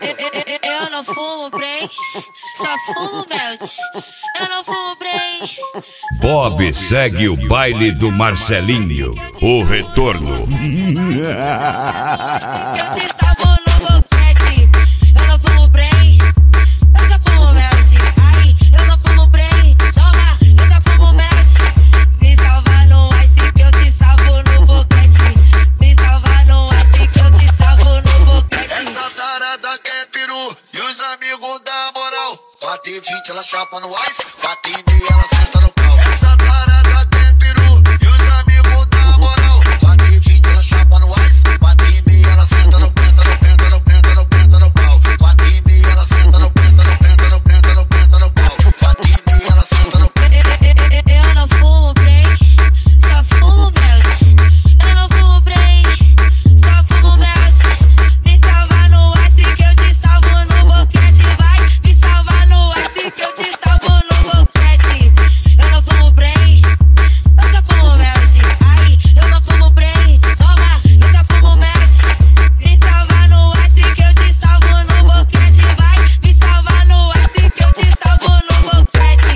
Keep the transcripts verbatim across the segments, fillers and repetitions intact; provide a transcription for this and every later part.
Eu não fumo Prey, só fumo Melt. Eu não fumo Prey. Bob segue o baile do Marcelinho, o retorno. Eu te salvo no boquete. Eu não fumo Prey, eu só fumo Melt. Ai, eu não fumo Prey, toma, eu só fumo Melt. Me salva no ice que eu te salvo no boquete. Me salva no ice que eu te salvo no boquete. Essa tarada quer peru e os amigos da moral. Bate vinte, ela chapa no ice, bate e meia, ela senta no pau. Essa tarada quer peru e os amigos da moral. Bate vinte, ela chapa no ice, bate e meia, ela senta no penta, no penta, no penta, no penta, no pau. Bate e meia, ela senta no penta, no penta, no penta, no penta, no pau. Bate e meia, ela senta no penta. Eu não fumo Prey, só fumo Melt. Eu não fumo Prey, só fumo Melt. Me salva no ice que eu te salvo no boquete. Vai, me salva no ice que eu te salvo no boquete. Eu não fumo Prey, eu só fumo Melt. Ai, eu não fumo Prey, toma, eu só fumo Melt. Me salva no ice que eu te salvo no boquete. Vai, me salva no ice que eu te salvo no boquete.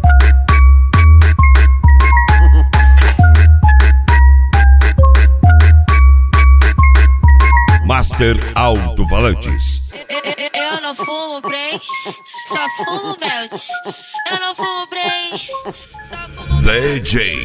Master Alto-Falantes. Eu não fumo Prey, só fumo Melt. Eu não fumo Prey, só fumo Melt. D J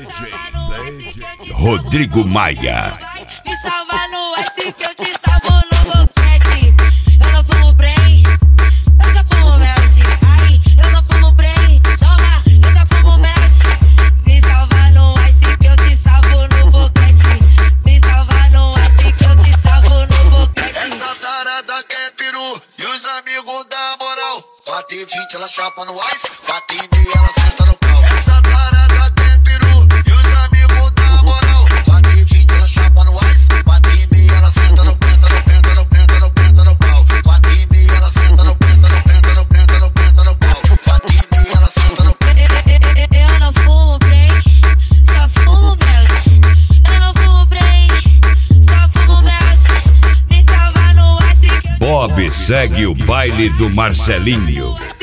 Rodrigo Maia. Me salva no ice que eu te salvo no boquete. Eu não fumo Prey, eu só fumo Melt. Ai, eu não fumo Prey, toma, eu só fumo Melt. Me salva no ice que eu te salvo no boquete. Me salva no ice que eu te salvo no boquete. Essa tarada quer peru e os amigos da moral. Bate vinte, ela chapa no ice, bate e meia, ela senta no pau. Essa tarada quer peru e os amigos da moral. Bate vinte, ela chapa no ice, bate e meia, ela senta no penta, no penta, no penta, no penta, no pau. Bate e meia, ela senta no penta, no penta, no penta, no penta, no pau. Bate e meia, ela senta no penta. Eu não fumo Prey, só fumo Melt. Eu não fumo Prey, só fumo Melt. Me salva no ice que eu te Bob segue o baile do Marcelinho.